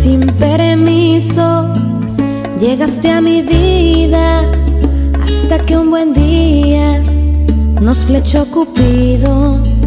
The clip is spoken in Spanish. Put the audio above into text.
sin permiso llegaste a mi vida, hasta que un buen día nos flechó Cupido.